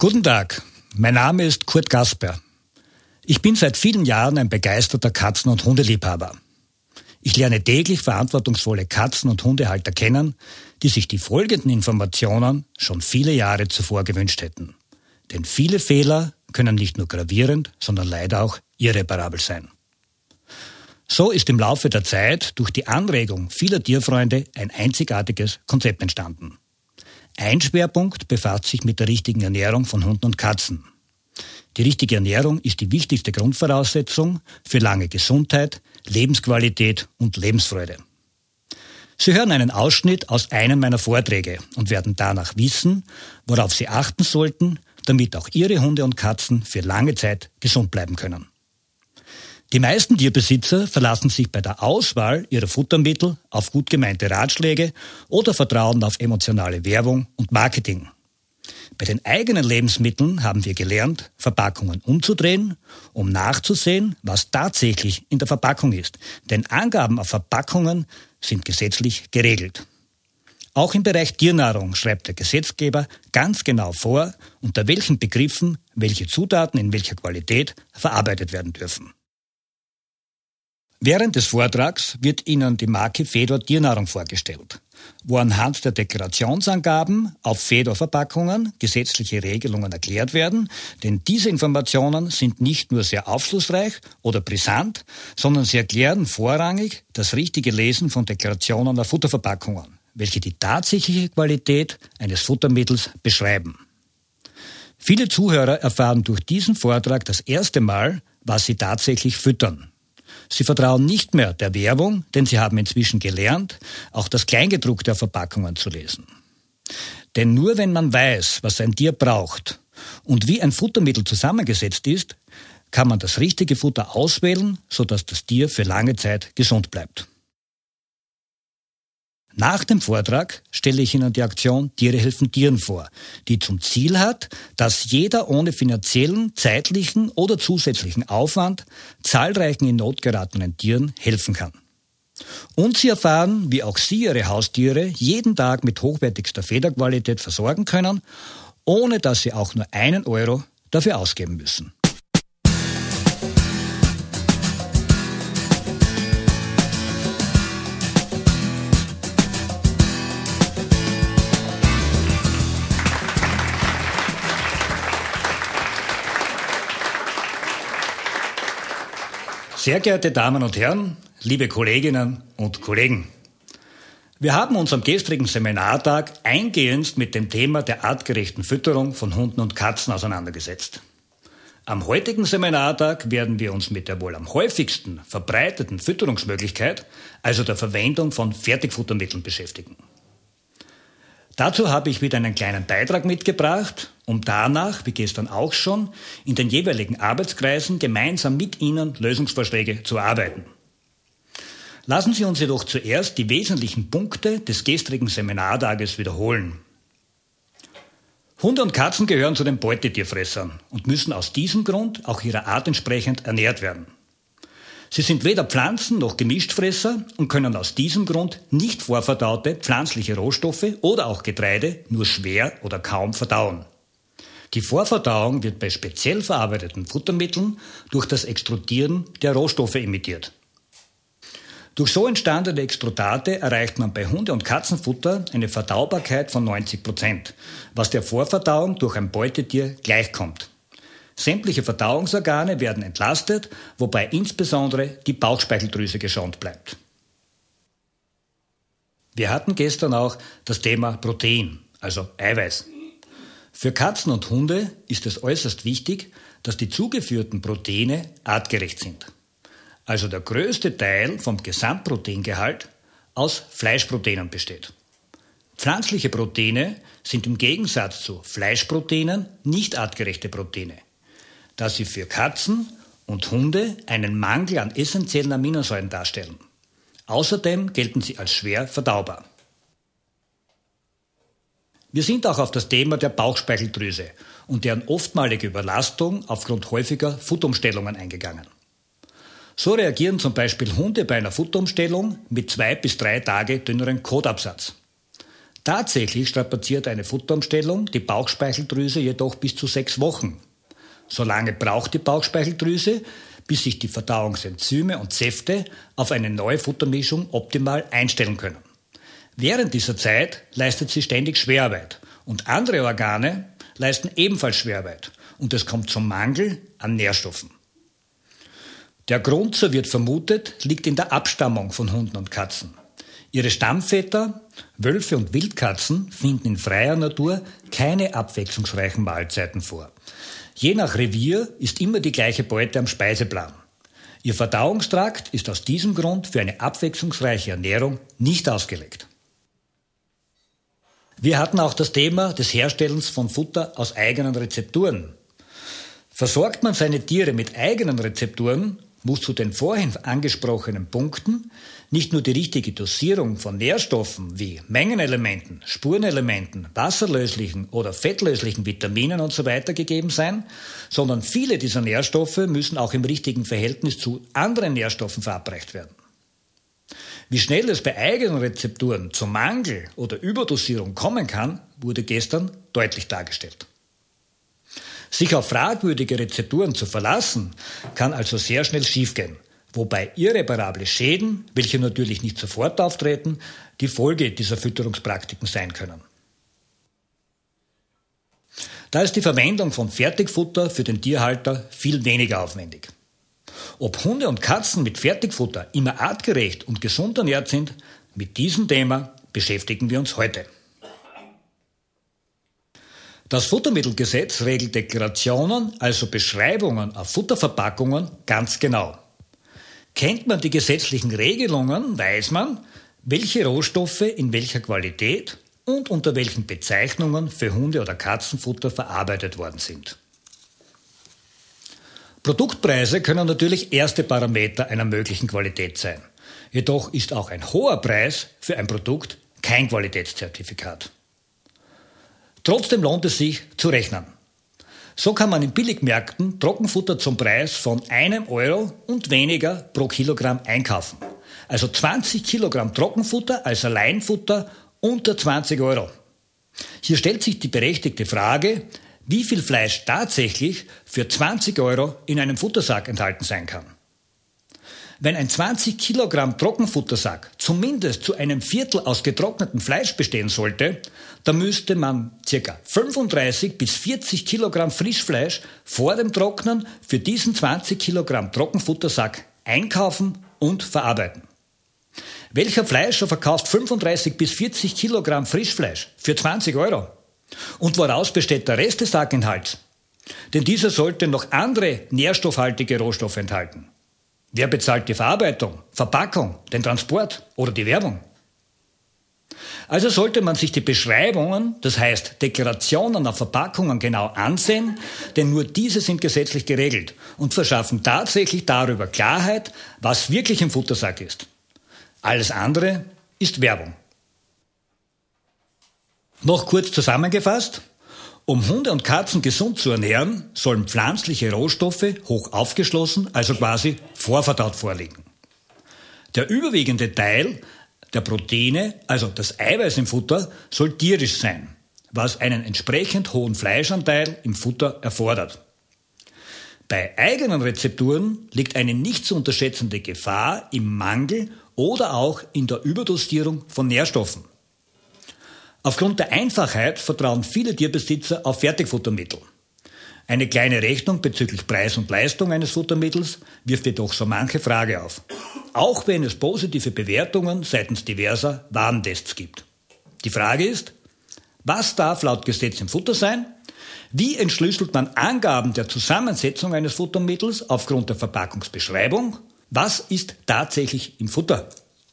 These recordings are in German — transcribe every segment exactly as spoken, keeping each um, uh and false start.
Guten Tag, mein Name ist Kurt Gasper. Ich bin seit vielen Jahren ein begeisterter Katzen- und Hundeliebhaber. Ich lerne täglich verantwortungsvolle Katzen- und Hundehalter kennen, die sich die folgenden Informationen schon viele Jahre zuvor gewünscht hätten. Denn viele Fehler können nicht nur gravierend, sondern leider auch irreparabel sein. So ist im Laufe der Zeit durch die Anregung vieler Tierfreunde ein einzigartiges Konzept entstanden. Ein Schwerpunkt befasst sich mit der richtigen Ernährung von Hunden und Katzen. Die richtige Ernährung ist die wichtigste Grundvoraussetzung für lange Gesundheit, Lebensqualität und Lebensfreude. Sie hören einen Ausschnitt aus einem meiner Vorträge und werden danach wissen, worauf Sie achten sollten, damit auch Ihre Hunde und Katzen für lange Zeit gesund bleiben können. Die meisten Tierbesitzer verlassen sich bei der Auswahl ihrer Futtermittel auf gut gemeinte Ratschläge oder vertrauen auf emotionale Werbung und Marketing. Bei den eigenen Lebensmitteln haben wir gelernt, Verpackungen umzudrehen, um nachzusehen, was tatsächlich in der Verpackung ist. Denn Angaben auf Verpackungen sind gesetzlich geregelt. Auch im Bereich Tiernahrung schreibt der Gesetzgeber ganz genau vor, unter welchen Begriffen welche Zutaten in welcher Qualität verarbeitet werden dürfen. Während des Vortrags wird Ihnen die Marke Fedor Tiernahrung vorgestellt, wo anhand der Deklarationsangaben auf Fedor-Verpackungen gesetzliche Regelungen erklärt werden, denn diese Informationen sind nicht nur sehr aufschlussreich oder brisant, sondern sie erklären vorrangig das richtige Lesen von Deklarationen auf Futterverpackungen, welche die tatsächliche Qualität eines Futtermittels beschreiben. Viele Zuhörer erfahren durch diesen Vortrag das erste Mal, was sie tatsächlich füttern. Sie vertrauen nicht mehr der Werbung, denn sie haben inzwischen gelernt, auch das Kleingedruckte auf Verpackungen zu lesen. Denn nur wenn man weiß, was ein Tier braucht und wie ein Futtermittel zusammengesetzt ist, kann man das richtige Futter auswählen, sodass das Tier für lange Zeit gesund bleibt. Nach dem Vortrag stelle ich Ihnen die Aktion Tiere helfen Tieren vor, die zum Ziel hat, dass jeder ohne finanziellen, zeitlichen oder zusätzlichen Aufwand zahlreichen in Not geratenen Tieren helfen kann. Und Sie erfahren, wie auch Sie Ihre Haustiere jeden Tag mit hochwertigster Federqualität versorgen können, ohne dass Sie auch nur einen Euro dafür ausgeben müssen. Sehr geehrte Damen und Herren, liebe Kolleginnen und Kollegen, wir haben uns am gestrigen Seminartag eingehend mit dem Thema der artgerechten Fütterung von Hunden und Katzen auseinandergesetzt. Am heutigen Seminartag werden wir uns mit der wohl am häufigsten verbreiteten Fütterungsmöglichkeit, also der Verwendung von Fertigfuttermitteln, beschäftigen. Dazu habe ich wieder einen kleinen Beitrag mitgebracht, um danach, wie gestern auch schon, in den jeweiligen Arbeitskreisen gemeinsam mit Ihnen Lösungsvorschläge zu erarbeiten. Lassen Sie uns jedoch zuerst die wesentlichen Punkte des gestrigen Seminartages wiederholen. Hunde und Katzen gehören zu den Beutetierfressern und müssen aus diesem Grund auch ihrer Art entsprechend ernährt werden. Sie sind weder Pflanzen- noch Gemischtfresser und können aus diesem Grund nicht vorverdaute pflanzliche Rohstoffe oder auch Getreide nur schwer oder kaum verdauen. Die Vorverdauung wird bei speziell verarbeiteten Futtermitteln durch das Extrudieren der Rohstoffe imitiert. Durch so entstandene Extrudate erreicht man bei Hunde- und Katzenfutter eine Verdaubarkeit von neunzig Prozent, was der Vorverdauung durch ein Beutetier gleichkommt. Sämtliche Verdauungsorgane werden entlastet, wobei insbesondere die Bauchspeicheldrüse geschont bleibt. Wir hatten gestern auch das Thema Protein, also Eiweiß. Für Katzen und Hunde ist es äußerst wichtig, dass die zugeführten Proteine artgerecht sind. Also der größte Teil vom Gesamtproteingehalt aus Fleischproteinen besteht. Pflanzliche Proteine sind im Gegensatz zu Fleischproteinen nicht artgerechte Proteine, da sie für Katzen und Hunde einen Mangel an essentiellen Aminosäuren darstellen. Außerdem gelten sie als schwer verdaubar. Wir sind auch auf das Thema der Bauchspeicheldrüse und deren oftmalige Überlastung aufgrund häufiger Futterumstellungen eingegangen. So reagieren zum Beispiel Hunde bei einer Futterumstellung mit zwei bis drei Tage dünneren Kotabsatz. Tatsächlich strapaziert eine Futterumstellung die Bauchspeicheldrüse jedoch bis zu sechs Wochen. So lange braucht die Bauchspeicheldrüse, bis sich die Verdauungsenzyme und Säfte auf eine neue Futtermischung optimal einstellen können. Während dieser Zeit leistet sie ständig Schwerarbeit und andere Organe leisten ebenfalls Schwerarbeit und es kommt zum Mangel an Nährstoffen. Der Grund, so wird vermutet, liegt in der Abstammung von Hunden und Katzen. Ihre Stammväter, Wölfe und Wildkatzen, finden in freier Natur keine abwechslungsreichen Mahlzeiten vor. Je nach Revier ist immer die gleiche Beute am Speiseplan. Ihr Verdauungstrakt ist aus diesem Grund für eine abwechslungsreiche Ernährung nicht ausgelegt. Wir hatten auch das Thema des Herstellens von Futter aus eigenen Rezepturen. Versorgt man seine Tiere mit eigenen Rezepturen, muss zu den vorhin angesprochenen Punkten nicht nur die richtige Dosierung von Nährstoffen wie Mengenelementen, Spurenelementen, wasserlöslichen oder fettlöslichen Vitaminen usw. gegeben sein, sondern viele dieser Nährstoffe müssen auch im richtigen Verhältnis zu anderen Nährstoffen verabreicht werden. Wie schnell es bei eigenen Rezepturen zu Mangel oder Überdosierung kommen kann, wurde gestern deutlich dargestellt. Sich auf fragwürdige Rezepturen zu verlassen, kann also sehr schnell schiefgehen, wobei irreparable Schäden, welche natürlich nicht sofort auftreten, die Folge dieser Fütterungspraktiken sein können. Da ist die Verwendung von Fertigfutter für den Tierhalter viel weniger aufwendig. Ob Hunde und Katzen mit Fertigfutter immer artgerecht und gesund ernährt sind, mit diesem Thema beschäftigen wir uns heute. Das Futtermittelgesetz regelt Deklarationen, also Beschreibungen auf Futterverpackungen, ganz genau. Kennt man die gesetzlichen Regelungen, weiß man, welche Rohstoffe in welcher Qualität und unter welchen Bezeichnungen für Hunde- oder Katzenfutter verarbeitet worden sind. Produktpreise können natürlich erste Parameter einer möglichen Qualität sein. Jedoch ist auch ein hoher Preis für ein Produkt kein Qualitätszertifikat. Trotzdem lohnt es sich zu rechnen. So kann man in Billigmärkten Trockenfutter zum Preis von einem Euro und weniger pro Kilogramm einkaufen. Also zwanzig Kilogramm Trockenfutter als Alleinfutter unter zwanzig Euro. Hier stellt sich die berechtigte Frage, wie viel Fleisch tatsächlich für zwanzig Euro in einem Futtersack enthalten sein kann. Wenn ein zwanzig Kilogramm Trockenfuttersack zumindest zu einem Viertel aus getrocknetem Fleisch bestehen sollte, dann müsste man ca. fünfunddreißig bis vierzig Kilogramm Frischfleisch vor dem Trocknen für diesen zwanzig Kilogramm Trockenfuttersack einkaufen und verarbeiten. Welcher Fleischer verkauft fünfunddreißig bis vierzig Kilogramm Frischfleisch für zwanzig Euro? Und woraus besteht der Rest des Sackinhalts? Denn dieser sollte noch andere nährstoffhaltige Rohstoffe enthalten. Wer bezahlt die Verarbeitung, Verpackung, den Transport oder die Werbung? Also sollte man sich die Beschreibungen, das heißt Deklarationen auf Verpackungen genau ansehen, denn nur diese sind gesetzlich geregelt und verschaffen tatsächlich darüber Klarheit, was wirklich im Futtersack ist. Alles andere ist Werbung. Noch kurz zusammengefasst: Um Hunde und Katzen gesund zu ernähren, sollen pflanzliche Rohstoffe hoch aufgeschlossen, also quasi vorverdaut vorliegen. Der überwiegende Teil der Proteine, also das Eiweiß im Futter, soll tierisch sein, was einen entsprechend hohen Fleischanteil im Futter erfordert. Bei eigenen Rezepturen liegt eine nicht zu unterschätzende Gefahr im Mangel oder auch in der Überdosierung von Nährstoffen. Aufgrund der Einfachheit vertrauen viele Tierbesitzer auf Fertigfuttermittel. Eine kleine Rechnung bezüglich Preis und Leistung eines Futtermittels wirft jedoch so manche Frage auf. Auch wenn es positive Bewertungen seitens diverser Warentests gibt. Die Frage ist: Was darf laut Gesetz im Futter sein? Wie entschlüsselt man Angaben der Zusammensetzung eines Futtermittels aufgrund der Verpackungsbeschreibung? Was ist tatsächlich im Futter?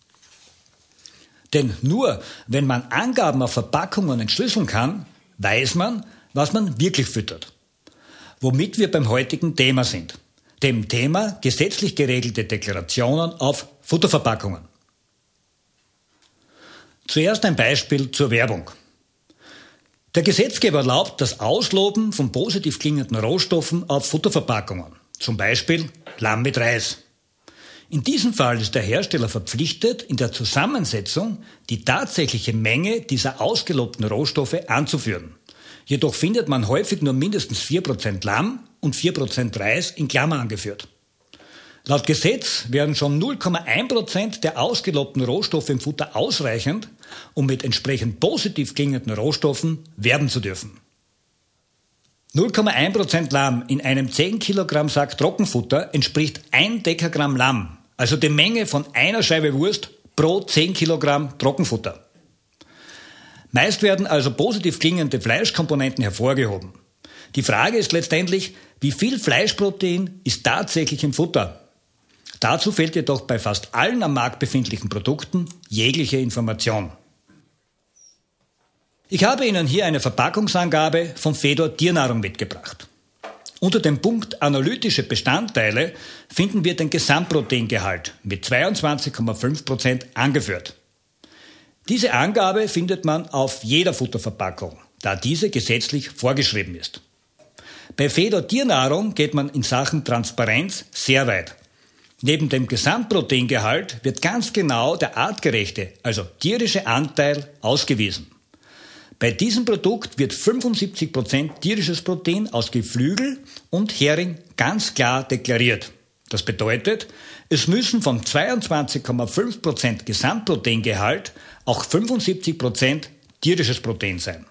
Denn nur wenn man Angaben auf Verpackungen entschlüsseln kann, weiß man, was man wirklich füttert. Womit wir beim heutigen Thema sind. Dem Thema gesetzlich geregelte Deklarationen auf Futterverpackungen. Zuerst ein Beispiel zur Werbung. Der Gesetzgeber erlaubt das Ausloben von positiv klingenden Rohstoffen auf Futterverpackungen. Zum Beispiel Lamm mit Reis. In diesem Fall ist der Hersteller verpflichtet, in der Zusammensetzung die tatsächliche Menge dieser ausgelobten Rohstoffe anzuführen. Jedoch findet man häufig nur mindestens vier Prozent Lamm und vier Prozent Reis in Klammer angeführt. Laut Gesetz wären schon null Komma eins Prozent der ausgelobten Rohstoffe im Futter ausreichend, um mit entsprechend positiv klingenden Rohstoffen werben zu dürfen. null Komma eins Prozent Lamm in einem zehn Kilogramm Sack Trockenfutter entspricht ein Dekagramm Lamm, also die Menge von einer Scheibe Wurst pro zehn Kilogramm Trockenfutter. Meist werden also positiv klingende Fleischkomponenten hervorgehoben. Die Frage ist letztendlich, wie viel Fleischprotein ist tatsächlich im Futter? Dazu fehlt jedoch bei fast allen am Markt befindlichen Produkten jegliche Information. Ich habe Ihnen hier eine Verpackungsangabe von Fedor Tiernahrung mitgebracht. Unter dem Punkt analytische Bestandteile finden wir den Gesamtproteingehalt mit zweiundzwanzig Komma fünf Prozent angeführt. Diese Angabe findet man auf jeder Futterverpackung, da diese gesetzlich vorgeschrieben ist. Bei Fedor Tiernahrung geht man in Sachen Transparenz sehr weit. Neben dem Gesamtproteingehalt wird ganz genau der artgerechte, also tierische Anteil ausgewiesen. Bei diesem Produkt wird fünfundsiebzig Prozent tierisches Protein aus Geflügel und Hering ganz klar deklariert. Das bedeutet, es müssen vom zweiundzwanzig Komma fünf Prozent Gesamtproteingehalt auch fünfundsiebzig Prozent tierisches Protein sein.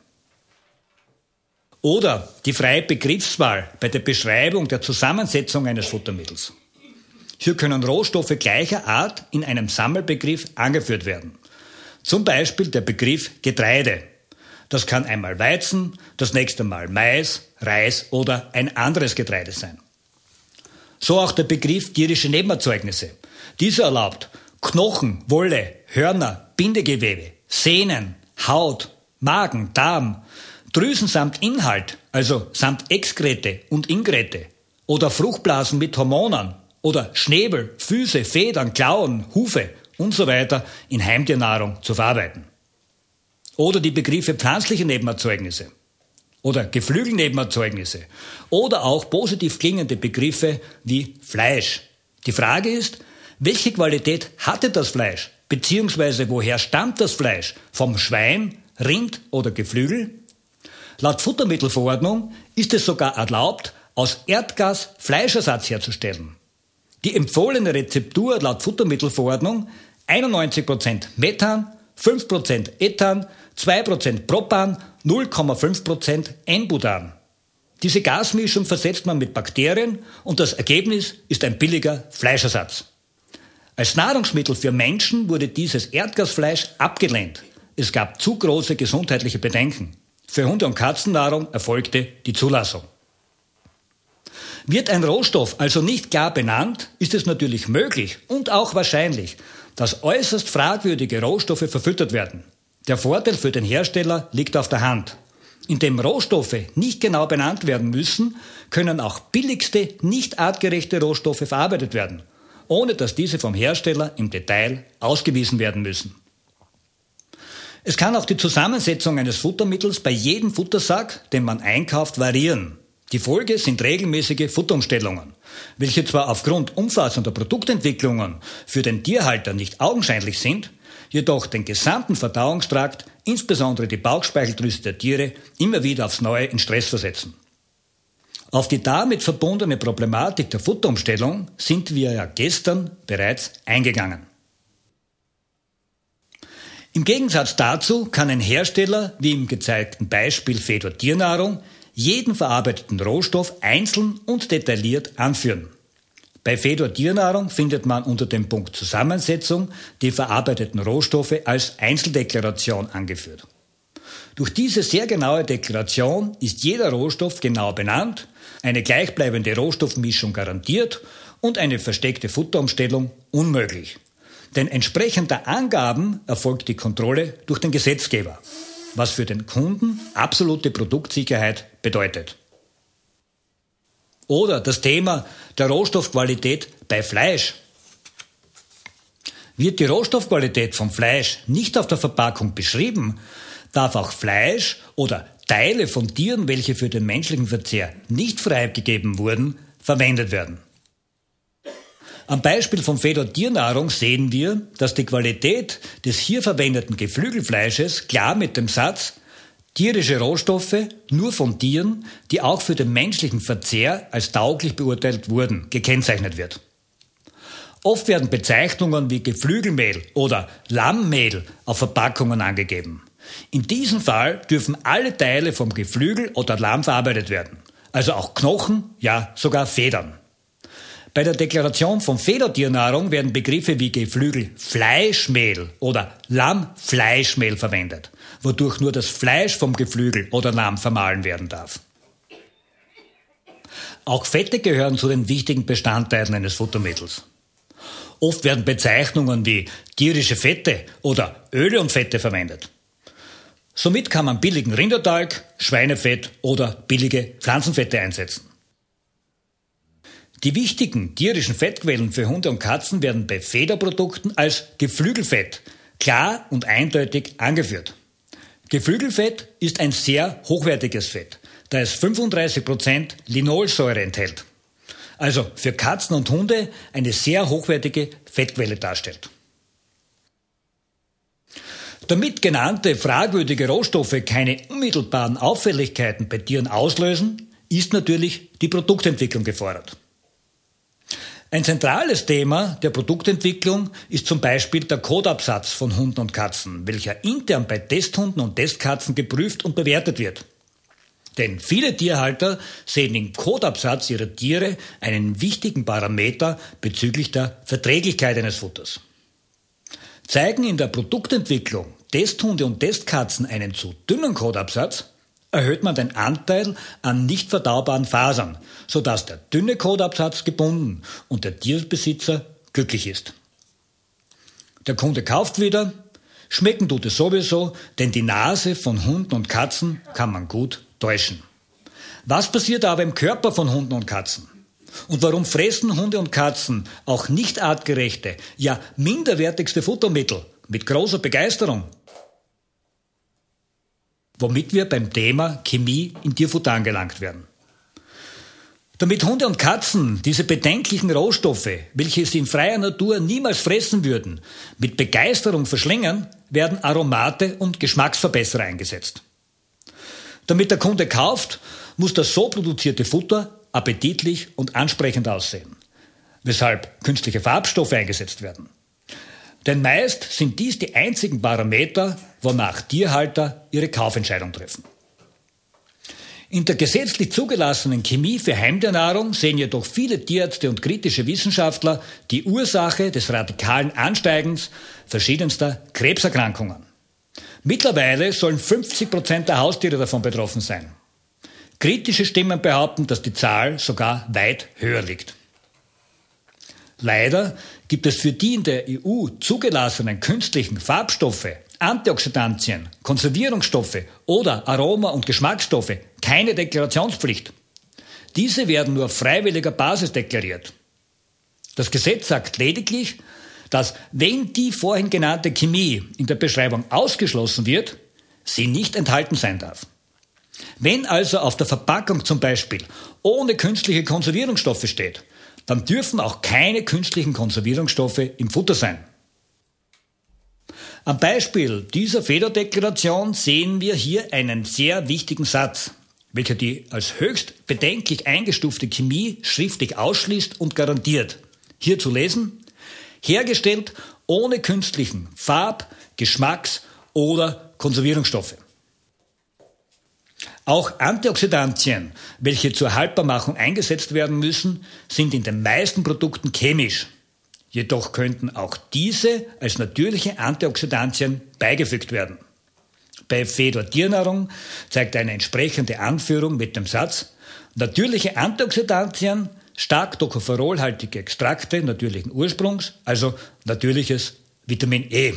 Oder die freie Begriffswahl bei der Beschreibung der Zusammensetzung eines Futtermittels. Hier können Rohstoffe gleicher Art in einem Sammelbegriff angeführt werden. Zum Beispiel der Begriff Getreide. Das kann einmal Weizen, das nächste Mal Mais, Reis oder ein anderes Getreide sein. So auch der Begriff tierische Nebenerzeugnisse. Dieser erlaubt Knochen, Wolle, Hörner, Bindegewebe, Sehnen, Haut, Magen, Darm, Drüsen samt Inhalt, also samt Exkrete und Ingrete, oder Fruchtblasen mit Hormonen, oder Schnäbel, Füße, Federn, Klauen, Hufe und so weiter in Heimtiernahrung zu verarbeiten. Oder die Begriffe pflanzliche Nebenerzeugnisse oder Geflügelnebenerzeugnisse oder auch positiv klingende Begriffe wie Fleisch. Die Frage ist, welche Qualität hatte das Fleisch, beziehungsweise woher stammt das Fleisch, vom Schwein, Rind oder Geflügel? Laut Futtermittelverordnung ist es sogar erlaubt, aus Erdgas Fleischersatz herzustellen. Die empfohlene Rezeptur laut Futtermittelverordnung einundneunzig Prozent Methan, fünf Prozent Ethan, zwei Prozent Propan, null Komma fünf Prozent N-Butan. Diese Gasmischung versetzt man mit Bakterien und das Ergebnis ist ein billiger Fleischersatz. Als Nahrungsmittel für Menschen wurde dieses Erdgasfleisch abgelehnt. Es gab zu große gesundheitliche Bedenken. Für Hunde- und Katzennahrung erfolgte die Zulassung. Wird ein Rohstoff also nicht klar benannt, ist es natürlich möglich und auch wahrscheinlich, dass äußerst fragwürdige Rohstoffe verfüttert werden. Der Vorteil für den Hersteller liegt auf der Hand. Indem Rohstoffe nicht genau benannt werden müssen, können auch billigste, nicht artgerechte Rohstoffe verarbeitet werden, ohne dass diese vom Hersteller im Detail ausgewiesen werden müssen. Es kann auch die Zusammensetzung eines Futtermittels bei jedem Futtersack, den man einkauft, variieren. Die Folge sind regelmäßige Futterumstellungen, welche zwar aufgrund umfassender Produktentwicklungen für den Tierhalter nicht augenscheinlich sind, jedoch den gesamten Verdauungstrakt, insbesondere die Bauchspeicheldrüse der Tiere, immer wieder aufs Neue in Stress versetzen. Auf die damit verbundene Problematik der Futterumstellung sind wir ja gestern bereits eingegangen. Im Gegensatz dazu kann ein Hersteller, wie im gezeigten Beispiel Fedor Tiernahrung, jeden verarbeiteten Rohstoff einzeln und detailliert anführen. Bei Fedor Tiernahrung findet man unter dem Punkt Zusammensetzung die verarbeiteten Rohstoffe als Einzeldeklaration angeführt. Durch diese sehr genaue Deklaration ist jeder Rohstoff genau benannt, eine gleichbleibende Rohstoffmischung garantiert und eine versteckte Futterumstellung unmöglich. Denn entsprechend der Angaben erfolgt die Kontrolle durch den Gesetzgeber, was für den Kunden absolute Produktsicherheit bedeutet. Oder das Thema der Rohstoffqualität bei Fleisch. Wird die Rohstoffqualität vom Fleisch nicht auf der Verpackung beschrieben, darf auch Fleisch oder Teile von Tieren, welche für den menschlichen Verzehr nicht freigegeben wurden, verwendet werden. Am Beispiel von Feder-Tiernahrung sehen wir, dass die Qualität des hier verwendeten Geflügelfleisches klar mit dem Satz tierische Rohstoffe nur von Tieren, die auch für den menschlichen Verzehr als tauglich beurteilt wurden, gekennzeichnet wird. Oft werden Bezeichnungen wie Geflügelmehl oder Lammmehl auf Verpackungen angegeben. In diesem Fall dürfen alle Teile vom Geflügel oder Lamm verarbeitet werden, also auch Knochen, ja sogar Federn. Bei der Deklaration von Federtiernahrung werden Begriffe wie Geflügelfleischmehl oder Lammfleischmehl verwendet, wodurch nur das Fleisch vom Geflügel oder Lamm vermahlen werden darf. Auch Fette gehören zu den wichtigen Bestandteilen eines Futtermittels. Oft werden Bezeichnungen wie tierische Fette oder Öle und Fette verwendet. Somit kann man billigen Rindertalg, Schweinefett oder billige Pflanzenfette einsetzen. Die wichtigen tierischen Fettquellen für Hunde und Katzen werden bei Federprodukten als Geflügelfett klar und eindeutig angeführt. Geflügelfett ist ein sehr hochwertiges Fett, da es fünfunddreißig Prozent Linolsäure enthält, also für Katzen und Hunde eine sehr hochwertige Fettquelle darstellt. Damit genannte fragwürdige Rohstoffe keine unmittelbaren Auffälligkeiten bei Tieren auslösen, ist natürlich die Produktentwicklung gefordert. Ein zentrales Thema der Produktentwicklung ist zum Beispiel der Kotabsatz von Hunden und Katzen, welcher intern bei Testhunden und Testkatzen geprüft und bewertet wird. Denn viele Tierhalter sehen im Kotabsatz ihrer Tiere einen wichtigen Parameter bezüglich der Verträglichkeit eines Futters. Zeigen in der Produktentwicklung Testhunde und Testkatzen einen zu dünnen Kotabsatz, erhöht man den Anteil an nicht verdaubaren Fasern, sodass der dünne Kotabsatz gebunden und der Tierbesitzer glücklich ist. Der Kunde kauft wieder, schmecken tut es sowieso, denn die Nase von Hunden und Katzen kann man gut täuschen. Was passiert aber im Körper von Hunden und Katzen? Und warum fressen Hunde und Katzen auch nicht artgerechte, ja minderwertigste Futtermittel mit großer Begeisterung? Womit wir beim Thema Chemie in Tierfutter angelangt werden. Damit Hunde und Katzen diese bedenklichen Rohstoffe, welche sie in freier Natur niemals fressen würden, mit Begeisterung verschlingen, werden Aromate und Geschmacksverbesserer eingesetzt. Damit der Kunde kauft, muss das so produzierte Futter appetitlich und ansprechend aussehen, weshalb künstliche Farbstoffe eingesetzt werden. Denn meist sind dies die einzigen Parameter, wonach Tierhalter ihre Kaufentscheidung treffen. In der gesetzlich zugelassenen Chemie für Heimtiernahrung sehen jedoch viele Tierärzte und kritische Wissenschaftler die Ursache des radikalen Ansteigens verschiedenster Krebserkrankungen. Mittlerweile sollen fünfzig Prozent der Haustiere davon betroffen sein. Kritische Stimmen behaupten, dass die Zahl sogar weit höher liegt. Leider gibt es für die in der E U zugelassenen künstlichen Farbstoffe, Antioxidantien, Konservierungsstoffe oder Aroma- und Geschmacksstoffe keine Deklarationspflicht. Diese werden nur auf freiwilliger Basis deklariert. Das Gesetz sagt lediglich, dass wenn die vorhin genannte Chemie in der Beschreibung ausgeschlossen wird, sie nicht enthalten sein darf. Wenn also auf der Verpackung zum Beispiel ohne künstliche Konservierungsstoffe steht, dann dürfen auch keine künstlichen Konservierungsstoffe im Futter sein. Am Beispiel dieser Federdeklaration sehen wir hier einen sehr wichtigen Satz, welcher die als höchst bedenklich eingestufte Chemie schriftlich ausschließt und garantiert. Hier zu lesen: hergestellt ohne künstlichen Farb-, Geschmacks- oder Konservierungsstoffe. Auch Antioxidantien, welche zur Haltbarmachung eingesetzt werden müssen, sind in den meisten Produkten chemisch. Jedoch könnten auch diese als natürliche Antioxidantien beigefügt werden. Bei Feder-Tiernahrung zeigt eine entsprechende Anführung mit dem Satz: natürliche Antioxidantien, stark tocopherolhaltige Extrakte natürlichen Ursprungs, also natürliches Vitamin E.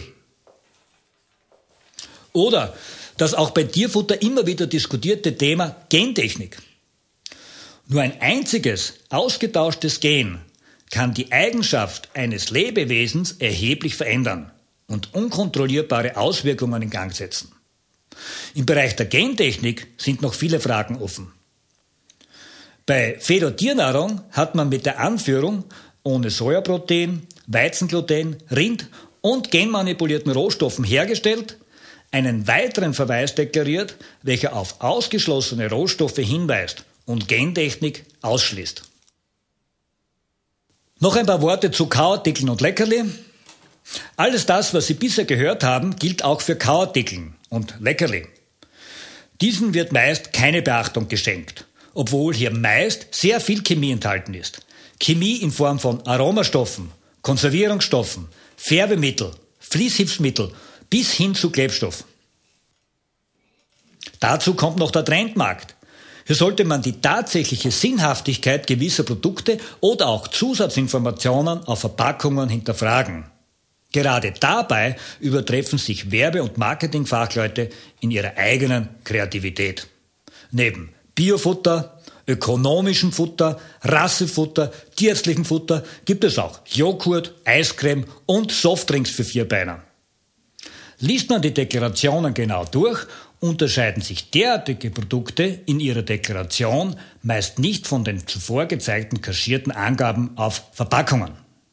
Oder das auch bei Tierfutter immer wieder diskutierte Thema Gentechnik. Nur ein einziges ausgetauschtes Gen kann die Eigenschaft eines Lebewesens erheblich verändern und unkontrollierbare Auswirkungen in Gang setzen. Im Bereich der Gentechnik sind noch viele Fragen offen. Bei Feder-Tiernahrung hat man mit der Anführung ohne Sojaprotein, Weizengluten, Rind und genmanipulierten Rohstoffen hergestellt, einen weiteren Verweis deklariert, welcher auf ausgeschlossene Rohstoffe hinweist und Gentechnik ausschließt. Noch ein paar Worte zu Kauartikeln und Leckerli. Alles das, was Sie bisher gehört haben, gilt auch für Kauartikeln und Leckerli. Diesen wird meist keine Beachtung geschenkt, obwohl hier meist sehr viel Chemie enthalten ist. Chemie in Form von Aromastoffen, Konservierungsstoffen, Färbemittel, Fließhilfsmittel bis hin zu Klebstoff. Dazu kommt noch der Trendmarkt. Hier sollte man die tatsächliche Sinnhaftigkeit gewisser Produkte oder auch Zusatzinformationen auf Verpackungen hinterfragen. Gerade dabei übertreffen sich Werbe- und Marketingfachleute in ihrer eigenen Kreativität. Neben Biofutter, ökonomischem Futter, Rassefutter, tierärztlichem Futter gibt es auch Joghurt, Eiscreme und Softdrinks für Vierbeiner. Liest man die Deklarationen genau durch, unterscheiden sich derartige Produkte in ihrer Deklaration meist nicht von den zuvor gezeigten kaschierten Angaben auf Verpackungen.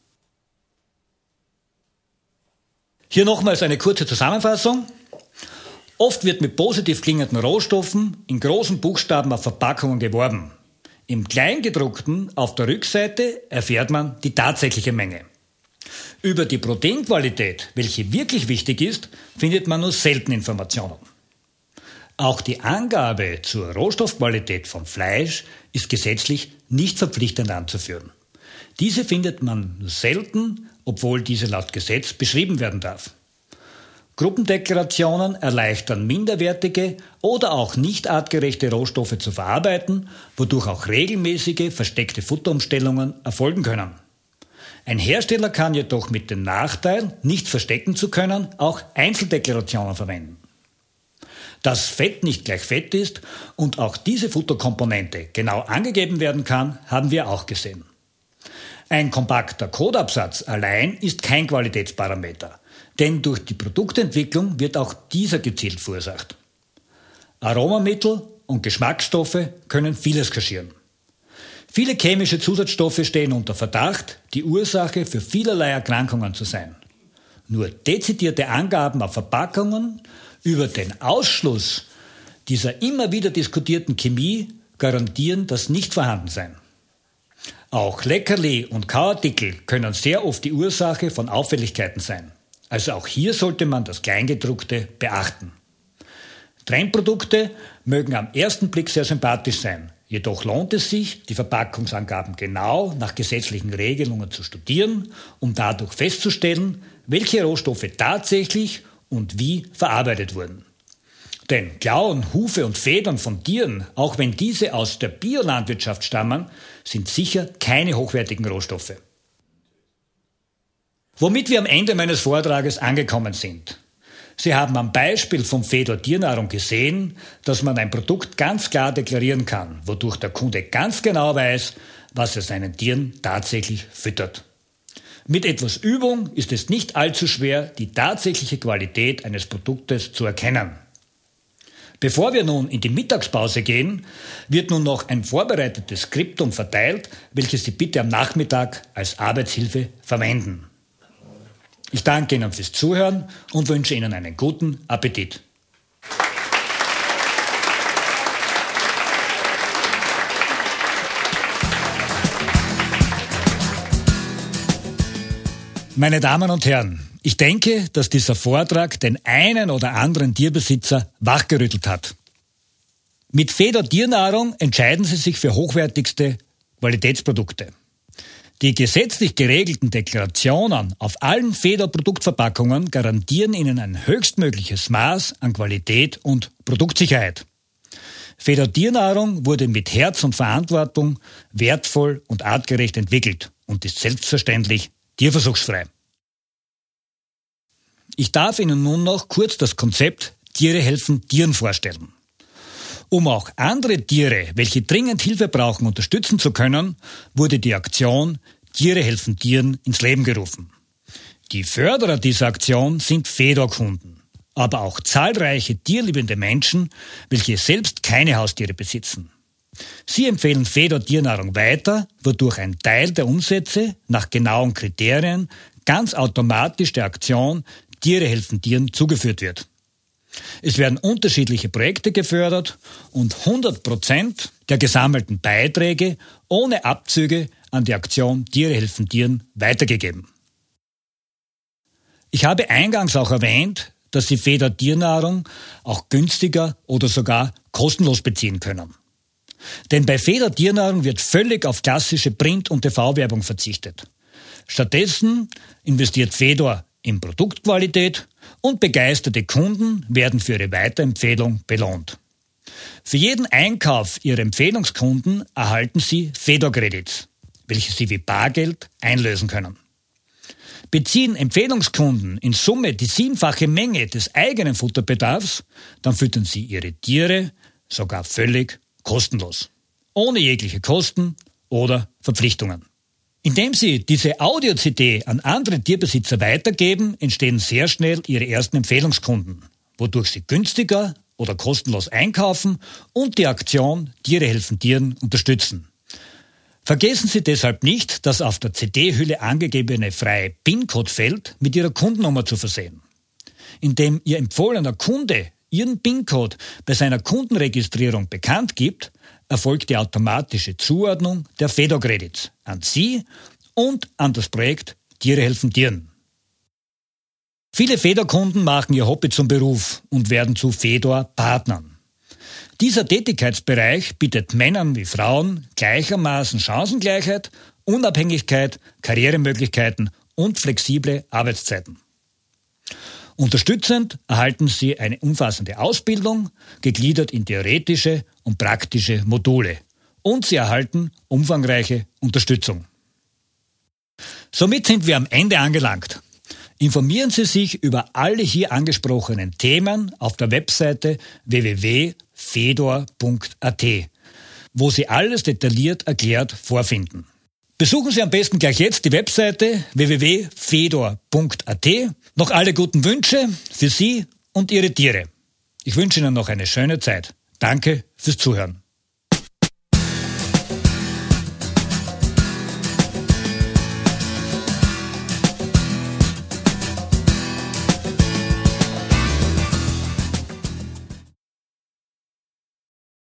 Hier nochmals eine kurze Zusammenfassung. Oft wird mit positiv klingenden Rohstoffen in großen Buchstaben auf Verpackungen geworben. Im Kleingedruckten auf der Rückseite erfährt man die tatsächliche Menge. Über die Proteinqualität, welche wirklich wichtig ist, findet man nur selten Informationen. Auch die Angabe zur Rohstoffqualität von Fleisch ist gesetzlich nicht verpflichtend anzuführen. Diese findet man nur selten, obwohl diese laut Gesetz beschrieben werden darf. Gruppendeklarationen erleichtern minderwertige oder auch nicht artgerechte Rohstoffe zu verarbeiten, wodurch auch regelmäßige versteckte Futterumstellungen erfolgen können. Ein Hersteller kann jedoch mit dem Nachteil, nicht verstecken zu können, auch Einzeldeklarationen verwenden. Dass Fett nicht gleich Fett ist und auch diese Futterkomponente genau angegeben werden kann, haben wir auch gesehen. Ein kompakter Codeabsatz allein ist kein Qualitätsparameter, denn durch die Produktentwicklung wird auch dieser gezielt verursacht. Aromamittel und Geschmacksstoffe können vieles kaschieren. Viele chemische Zusatzstoffe stehen unter Verdacht, die Ursache für vielerlei Erkrankungen zu sein. Nur dezidierte Angaben auf Verpackungen über den Ausschluss dieser immer wieder diskutierten Chemie garantieren das Nichtvorhandensein. Auch Leckerli und Kauartikel können sehr oft die Ursache von Auffälligkeiten sein. Also auch hier sollte man das Kleingedruckte beachten. Trendprodukte mögen am ersten Blick sehr sympathisch sein. Jedoch lohnt es sich, die Verpackungsangaben genau nach gesetzlichen Regelungen zu studieren, um dadurch festzustellen, welche Rohstoffe tatsächlich und wie verarbeitet wurden. Denn Klauen, Hufe und Federn von Tieren, auch wenn diese aus der Biolandwirtschaft stammen, sind sicher keine hochwertigen Rohstoffe. Womit wir am Ende meines Vortrages angekommen sind. Sie haben am Beispiel von Fedor Tiernahrung gesehen, dass man ein Produkt ganz klar deklarieren kann, wodurch der Kunde ganz genau weiß, was er seinen Tieren tatsächlich füttert. Mit etwas Übung ist es nicht allzu schwer, die tatsächliche Qualität eines Produktes zu erkennen. Bevor wir nun in die Mittagspause gehen, wird nun noch ein vorbereitetes Skriptum verteilt, welches Sie bitte am Nachmittag als Arbeitshilfe verwenden. Ich danke Ihnen fürs Zuhören und wünsche Ihnen einen guten Appetit. Meine Damen und Herren, ich denke, dass dieser Vortrag den einen oder anderen Tierbesitzer wachgerüttelt hat. Mit Fedor Tiernahrung entscheiden Sie sich für hochwertigste Qualitätsprodukte. Die gesetzlich geregelten Deklarationen auf allen Fedor-Produktverpackungen garantieren Ihnen ein höchstmögliches Maß an Qualität und Produktsicherheit. Fedor Tiernahrung wurde mit Herz und Verantwortung wertvoll und artgerecht entwickelt und ist selbstverständlich tierversuchsfrei. Ich darf Ihnen nun noch kurz das Konzept Tiere helfen Tieren vorstellen. Um auch andere Tiere, welche dringend Hilfe brauchen, unterstützen zu können, wurde die Aktion Tiere helfen Tieren ins Leben gerufen. Die Förderer dieser Aktion sind Fedor-Kunden, aber auch zahlreiche tierliebende Menschen, welche selbst keine Haustiere besitzen. Sie empfehlen Fedor Tiernahrung weiter, wodurch ein Teil der Umsätze nach genauen Kriterien ganz automatisch der Aktion Tiere helfen Tieren zugeführt wird. Es werden unterschiedliche Projekte gefördert und hundert Prozent der gesammelten Beiträge ohne Abzüge an die Aktion Tiere helfen Tieren weitergegeben. Ich habe eingangs auch erwähnt, dass Sie Fedor Tiernahrung auch günstiger oder sogar kostenlos beziehen können. Denn bei Fedor Tiernahrung wird völlig auf klassische Print- und T V-Werbung verzichtet. Stattdessen investiert Fedor in Produktqualität und begeisterte Kunden werden für ihre Weiterempfehlung belohnt. Für jeden Einkauf Ihrer Empfehlungskunden erhalten Sie Fedor-Credits, welche Sie wie Bargeld einlösen können. Beziehen Empfehlungskunden in Summe die siebenfache Menge des eigenen Futterbedarfs, dann füttern Sie Ihre Tiere sogar völlig kostenlos, ohne jegliche Kosten oder Verpflichtungen. Indem Sie diese Audio-C D an andere Tierbesitzer weitergeben, entstehen sehr schnell Ihre ersten Empfehlungskunden, wodurch Sie günstiger oder kostenlos einkaufen und die Aktion Tiere helfen Tieren unterstützen. Vergessen Sie deshalb nicht, das auf der C D-Hülle angegebene freie PIN-Code-Feld mit Ihrer Kundennummer zu versehen. Indem Ihr empfohlener Kunde Ihren PIN-Code bei seiner Kundenregistrierung bekannt gibt, erfolgt die automatische Zuordnung der Fedor-Credits an Sie und an das Projekt Tiere helfen Tieren. Viele Fedor-Kunden machen ihr Hobby zum Beruf und werden zu Fedor-Partnern. Dieser Tätigkeitsbereich bietet Männern wie Frauen gleichermaßen Chancengleichheit, Unabhängigkeit, Karrieremöglichkeiten und flexible Arbeitszeiten. Unterstützend erhalten Sie eine umfassende Ausbildung, gegliedert in theoretische und praktische Module. Und Sie erhalten umfangreiche Unterstützung. Somit sind wir am Ende angelangt. Informieren Sie sich über alle hier angesprochenen Themen auf der Webseite w w w punkt fedor punkt a t, wo Sie alles detailliert erklärt vorfinden. Besuchen Sie am besten gleich jetzt die Webseite w w w punkt fedor punkt a t. Noch alle guten Wünsche für Sie und Ihre Tiere. Ich wünsche Ihnen noch eine schöne Zeit. Danke fürs Zuhören.